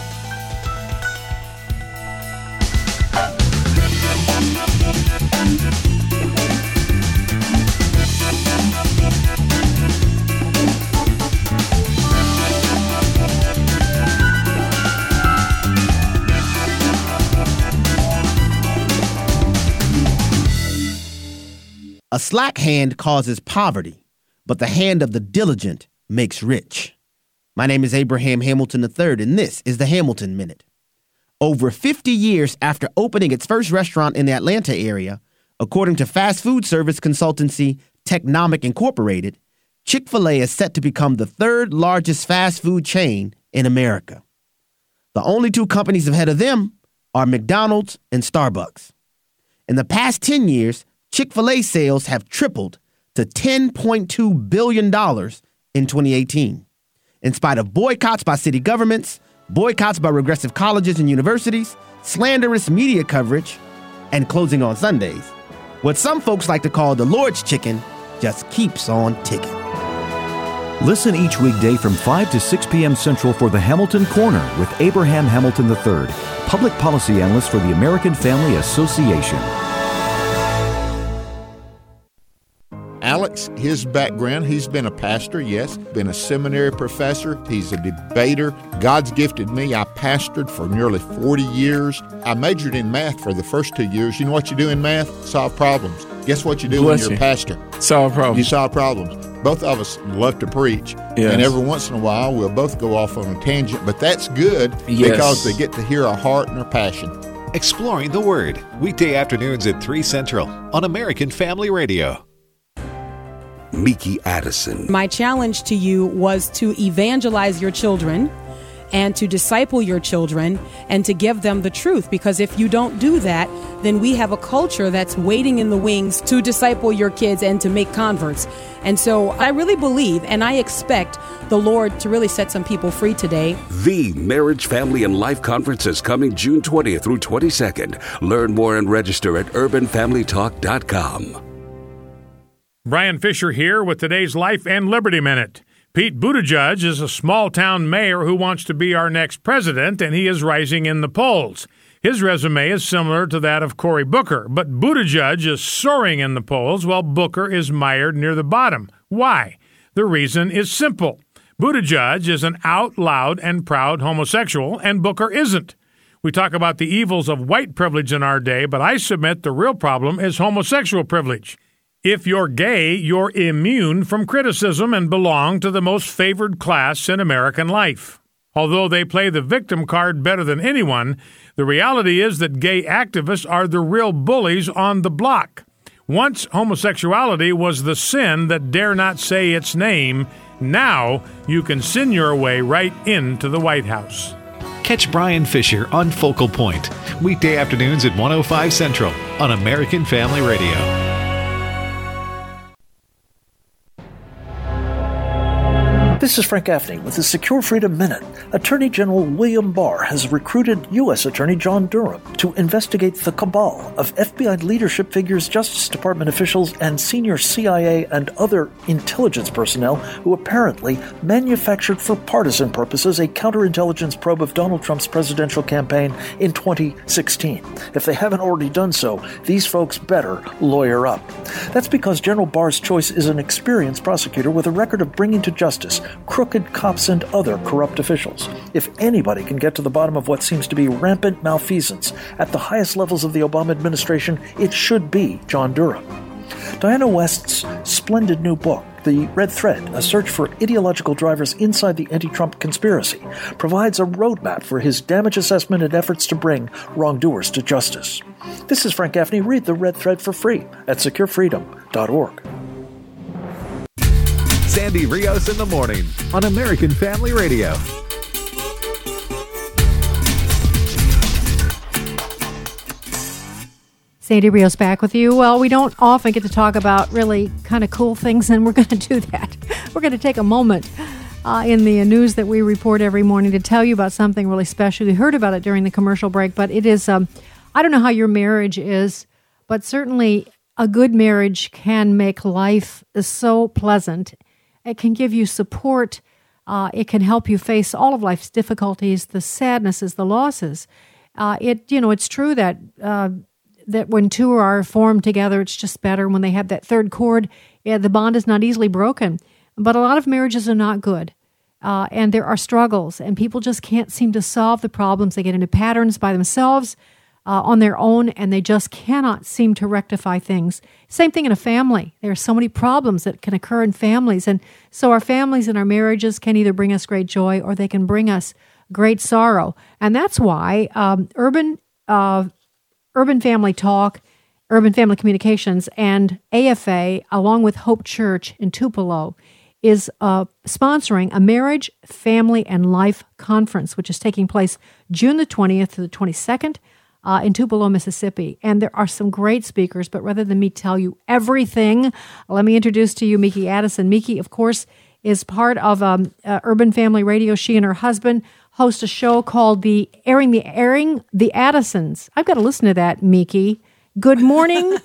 A slack hand causes poverty, but the hand of the diligent makes rich. My name is Abraham Hamilton the third, and this is the Hamilton Minute. Over fifty years after opening its first restaurant in the Atlanta area, according to fast food service consultancy Technomic Incorporated, Chick-fil-A is set to become the third largest fast food chain in America. The only two companies ahead of them are McDonald's and Starbucks. In the past ten years, Chick-fil-A sales have tripled to ten point two billion dollars in twenty eighteen. In spite of boycotts by city governments, boycotts by regressive colleges and universities, slanderous media coverage, and closing on Sundays, what some folks like to call the Lord's chicken just keeps on ticking. Listen each weekday from five to six p.m. Central for the Hamilton Corner with Abraham Hamilton the third, public policy analyst for the American Family Association. Alex, his background, he's been a pastor, yes, been a seminary professor, he's a debater. God's gifted me. I pastored for nearly forty years. I majored in math for the first two years. You know what you do in math? Solve problems. Guess what you do Bless when you're you. a pastor? Solve problems. You solve problems. Both of us love to preach, Yes. and every once in a while we'll both go off on a tangent, but that's good Yes. because they get to hear our heart and our passion. Exploring the Word, weekday afternoons at three Central on American Family Radio. Miki Addison. My challenge to you was to evangelize your children and to disciple your children and to give them the truth. Because if you don't do that, then we have a culture that's waiting in the wings to disciple your kids and to make converts. And so I really believe and I expect the Lord to really set some people free today. The Marriage, Family, and Life Conference is coming June twentieth through twenty-second. Learn more and register at urban family talk dot com. Brian Fisher here with today's Life and Liberty Minute. Pete Buttigieg is a small-town mayor who wants to be our next president, and he is rising in the polls. His resume is similar to that of Cory Booker, but Buttigieg is soaring in the polls while Booker is mired near the bottom. Why? The reason is simple. Buttigieg is an out loud and proud homosexual, and Booker isn't. We talk about the evils of white privilege in our day, but I submit the real problem is homosexual privilege. If you're gay, you're immune from criticism and belong to the most favored class in American life. Although they play the victim card better than anyone, the reality is that gay activists are the real bullies on the block. Once homosexuality was the sin that dare not say its name, now you can sin your way right into the White House. Catch Brian Fisher on Focal Point, weekday afternoons at one oh five Central on American Family Radio. This is Frank Gaffney with the Secure Freedom Minute. Attorney General William Barr has recruited U S Attorney John Durham to investigate the cabal of F B I leadership figures, Justice Department officials, and senior C I A and other intelligence personnel who apparently manufactured for partisan purposes a counterintelligence probe of Donald Trump's presidential campaign in twenty sixteen. If they haven't already done so, these folks better lawyer up. That's because General Barr's choice is an experienced prosecutor with a record of bringing to justice crooked cops and other corrupt officials. If anybody can get to the bottom of what seems to be rampant malfeasance at the highest levels of the Obama administration, it should be John Durham. Diana West's splendid new book, The Red Thread, A Search for Ideological Drivers Inside the Anti-Trump Conspiracy, provides a roadmap for his damage assessment and efforts to bring wrongdoers to justice. This is Frank Gaffney. Read The Red Thread for free at secure freedom dot org. Sandy Rios in the morning on American Family Radio. Sandy Rios back with you. Well, we don't often get to talk about really kind of cool things, and we're going to do that. We're going to take a moment uh, in the news that we report every morning to tell you about something really special. You heard about it during the commercial break, but it is, um, I don't know how your marriage is, but certainly a good marriage can make life so pleasant. It can give you support. Uh, it can help you face all of life's difficulties, the sadnesses, the losses. Uh, it, you know, it's true that uh, that when two are formed together, it's just better. When they have that third chord, yeah, the bond is not easily broken. But a lot of marriages are not good, uh, and there are struggles, and people just can't seem to solve the problems. They get into patterns by themselves. uh, on their own, and they just cannot seem to rectify things. Same thing in a family. There are so many problems that can occur in families. And so our families and our marriages can either bring us great joy or they can bring us great sorrow. And that's why um, Urban uh, Urban Family Talk, Urban Family Communications, and A F A, along with Hope Church in Tupelo, is uh, sponsoring a Marriage, Family, and Life Conference, which is taking place June the twentieth to the twenty-second uh, in Tupelo, Mississippi. And there are some great speakers, but rather than me tell you everything, let me introduce to you Miki Addison. Miki, of course, is part of um, uh, Urban Family Radio. She and her husband host a show called the Airing the Airing the Addisons. I've got to listen to that, Miki. Good morning.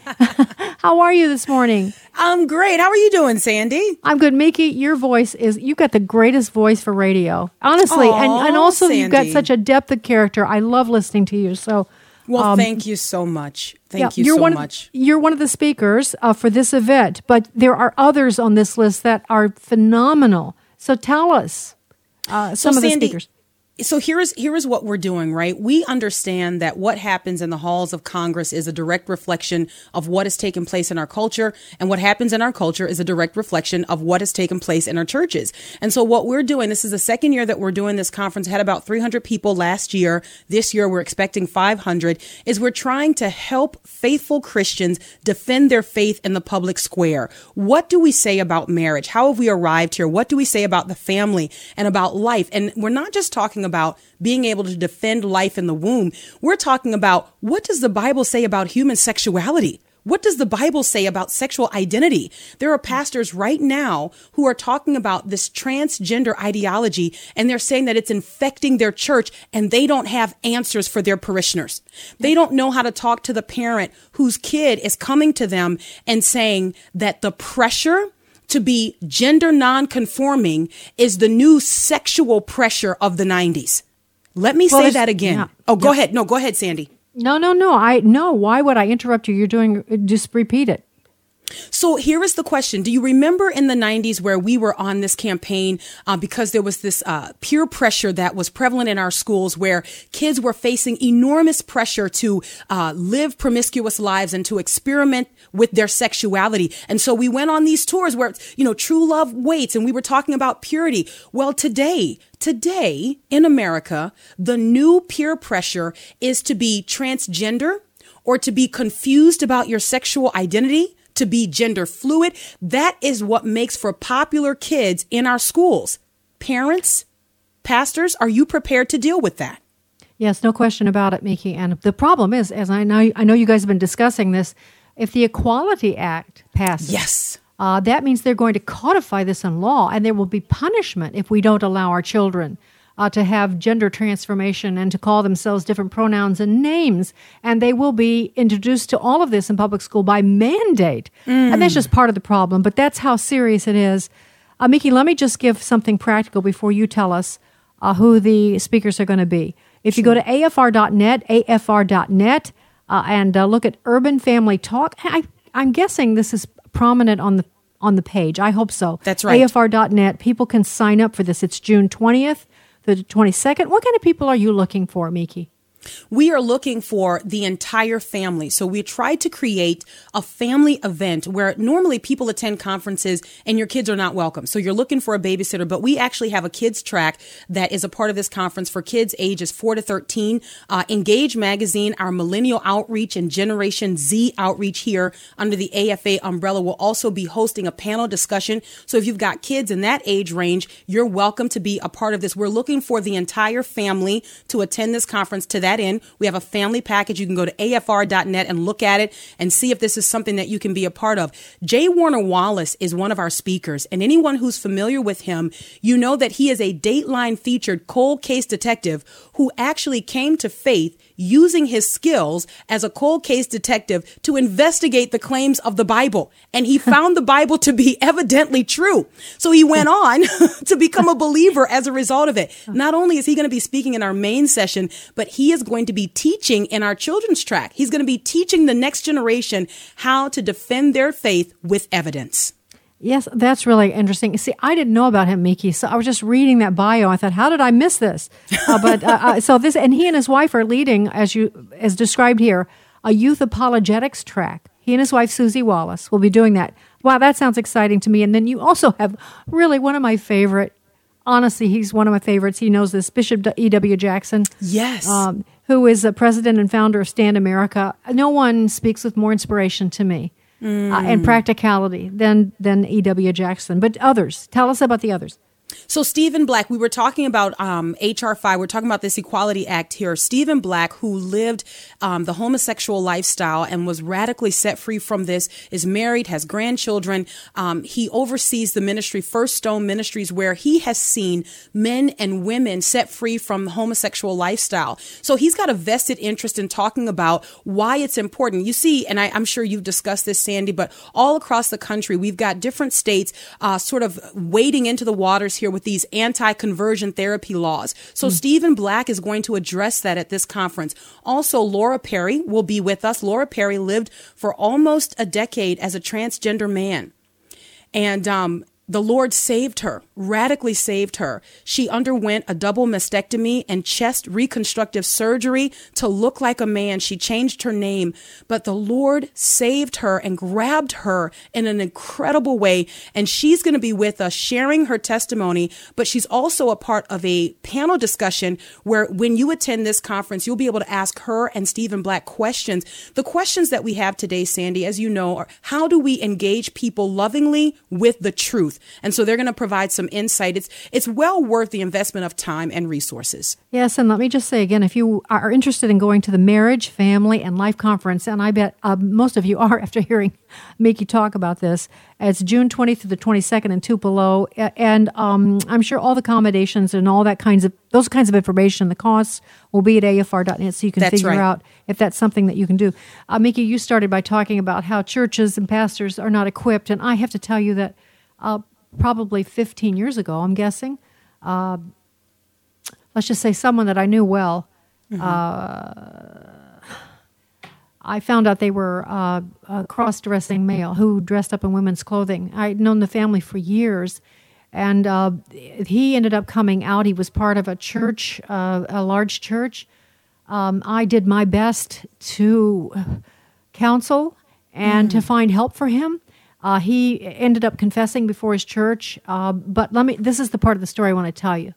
How are you this morning? I'm great. How are you doing, Sandy? I'm good. Miki, your voice is, you've got the greatest voice for radio. Honestly. Aww, and, and also Sandy. You've got such a depth of character. I love listening to you. So, Well, um, thank you so much. Thank yeah, you you're so one much. Of, you're one of the speakers uh, for this event, but there are others on this list that are phenomenal. So tell us uh, some so of the Sandy, speakers. So here is here is what we're doing, right? We understand that what happens in the halls of Congress is a direct reflection of what has taken place in our culture, and what happens in our culture is a direct reflection of what has taken place in our churches. And so what we're doing, this is the second year that we're doing this conference, had about three hundred people last year. This year we're expecting five hundred, is we're trying to help faithful Christians defend their faith in the public square. What do we say about marriage? How have we arrived here? What do we say about the family and about life? And we're not just talking about about being able to defend life in the womb. We're talking about, what does the Bible say about human sexuality? What does the Bible say about sexual identity? There are pastors right now who are talking about this transgender ideology, and they're saying that it's infecting their church, and they don't have answers for their parishioners. They don't know how to talk to the parent whose kid is coming to them and saying that the pressure to be gender non-conforming is the new sexual pressure of the nineties. Let me well, say that again. Yeah, oh, go yeah. ahead. No, go ahead, Sandy. No, no, no. I no. Why would I interrupt you? You're doing, just repeat it. So here is the question. Do you remember in the nineties where we were on this campaign uh, because there was this uh, peer pressure that was prevalent in our schools, where kids were facing enormous pressure to uh, live promiscuous lives and to experiment with their sexuality? And so we went on these tours where, you know, true love waits, and we were talking about purity. Well, today, today in America, the new peer pressure is to be transgender or to be confused about your sexual identity, to be gender fluid. That is what makes for popular kids in our schools. Parents, pastors, are you prepared to deal with that? Yes, no question about it, Miki. And the problem is, as I know, I know you guys have been discussing this, if the Equality Act passes, yes, uh, that means they're going to codify this in law, and there will be punishment if we don't allow our children Uh, to have gender transformation and to call themselves different pronouns and names. And they will be introduced to all of this in public school by mandate. Mm. And that's just part of the problem, but that's how serious it is. Uh, Miki, let me just give something practical before you tell us uh, who the speakers are going to be. If you go to A F R dot net, A F R dot net, uh, and uh, look at Urban Family Talk, I, I'm guessing this is prominent on the on the page. I hope so. That's right. A F R dot net. People can sign up for this. It's June twentieth. The twenty-second. What kind of people are you looking for, Miki? We are looking for the entire family. So we tried to create a family event where normally people attend conferences and your kids are not welcome. So you're looking for a babysitter, but we actually have a kids track that is a part of this conference for kids ages four to thirteen. Uh, Engage Magazine, our millennial outreach and Generation Z outreach here under the A F A umbrella, will also be hosting a panel discussion. So if you've got kids in that age range, you're welcome to be a part of this. We're looking for the entire family to attend this conference. To that end, we have a family package. You can go to A F R dot net and look at it and see if this is something that you can be a part of. J. Warner Wallace is one of our speakers, and anyone who's familiar with him, you know that he is a Dateline featured cold case detective who actually came to faith using his skills as a cold case detective to investigate the claims of the Bible. And he found the Bible to be evidently true. So he went on to become a believer as a result of it. Not only is he going to be speaking in our main session, but he is going to be teaching in our children's track. He's going to be teaching the next generation how to defend their faith with evidence. Yes, that's really interesting. See, I didn't know about him, Miki, so I was just reading that bio. I thought, how did I miss this? Uh, but uh, uh, so this, and he and his wife are leading, as you as described here, a youth apologetics track. He and his wife, Susie Wallace, will be doing that. Wow, that sounds exciting to me. And then you also have really one of my favorite, honestly, he's one of my favorites. He knows this, Bishop E W Jackson. Yes. Um, who is the president and founder of Stand America. No one speaks with more inspiration to me. Mm. Uh, and practicality than than E W Jackson. But others, tell us about the others. So Stephen Black, we were talking about um, H R five. We're talking about this Equality Act here. Stephen Black, who lived um, the homosexual lifestyle and was radically set free from this, is married, has grandchildren. Um, he oversees the ministry, First Stone Ministries, where he has seen men and women set free from the homosexual lifestyle. So he's got a vested interest in talking about why it's important. You see, and I, I'm sure you've discussed this, Sandy, but all across the country, we've got different states uh, sort of wading into the waters here with these anti-conversion therapy laws. So mm. Stephen Black is going to address that at this conference. Also, Laura Perry will be with us. Laura Perry lived for almost a decade as a transgender man. And um, the Lord saved her, radically saved her. She underwent a double mastectomy and chest reconstructive surgery to look like a man. She changed her name, but the Lord saved her and grabbed her in an incredible way. And she's going to be with us sharing her testimony, but she's also a part of a panel discussion where when you attend this conference, you'll be able to ask her and Stephen Black questions. The questions that we have today, Sandy, as you know, are how do we engage people lovingly with the truth? And so they're going to provide some insight. It's it's well worth the investment of time and resources. Yes, and let me just say again, if you are interested in going to the Marriage, Family, and Life Conference, and I bet uh, most of you are after hearing Miki talk about this, it's June twentieth through the twenty-second in Tupelo, and um, I'm sure all the accommodations and all that kinds of those kinds of information, the costs will be at A F R dot net, so you can that's figure right. out if that's something that you can do. Uh, Miki, you started by talking about how churches and pastors are not equipped, and I have to tell you that uh, probably fifteen years ago, I'm guessing, uh, let's just say someone that I knew well, mm-hmm. uh, I found out they were uh, a cross-dressing male who dressed up in women's clothing. I'd known the family for years, and uh, he ended up coming out. He was part of a church, uh, a large church. Um, I did my best to counsel and mm. to find help for him. Uh, he ended up confessing before his church, uh, but let me. This is the part of the story I want to tell you.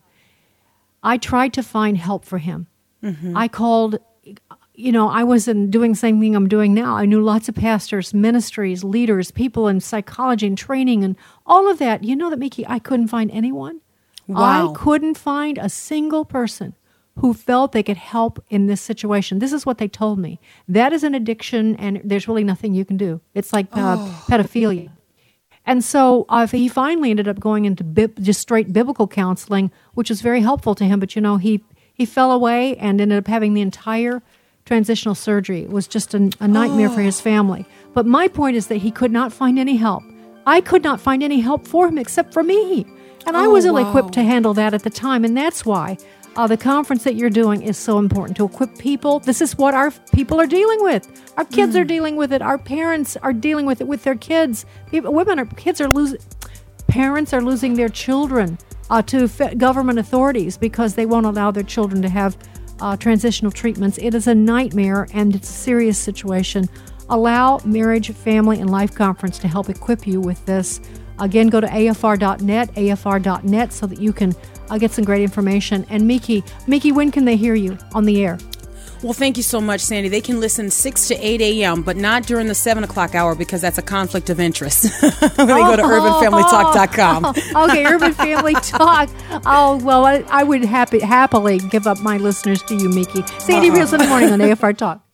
I tried to find help for him. Mm-hmm. I called, you know, I wasn't doing the same thing I'm doing now. I knew lots of pastors, ministries, leaders, people in psychology and training and all of that. You know that, Miki, I couldn't find anyone. Wow. I couldn't find a single person who felt they could help in this situation. This is what they told me. That is an addiction, and there's really nothing you can do. It's like uh, oh. pedophilia. And so uh, he finally ended up going into bi- just straight biblical counseling, which was very helpful to him. But, you know, he, he fell away and ended up having the entire transitional surgery. It was just a, a nightmare oh. for his family. But my point is that he could not find any help. I could not find any help for him except for me. And I oh, wasn't wow. equipped to handle that at the time, and that's why Uh, the conference that you're doing is so important to equip people. This is what our people are dealing with. Our kids mm. are dealing with it. Our parents are dealing with it with their kids. People, women, are, kids are losing. Parents are losing their children uh, to fe- government authorities because they won't allow their children to have uh, transitional treatments. It is a nightmare, and it's a serious situation. Allow Marriage, Family, and Life Conference to help equip you with this. Again, go to A F R dot net, A F R dot net, so that you can uh, get some great information. And Miki, Miki, when can they hear you on the air? Well, thank you so much, Sandy. They can listen six to eight a.m., but not during the seven o'clock hour because that's a conflict of interest. They go to urban family talk dot com. Okay, Urban Family Talk. Oh, well, I, I would happy, happily give up my listeners to you, Miki. Sandy uh-uh. Rios in the morning on A F R Talk.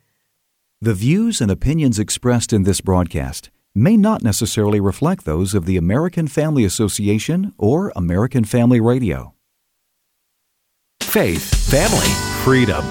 The views and opinions expressed in this broadcast may not necessarily reflect those of the American Family Association or American Family Radio. Faith, family, freedom.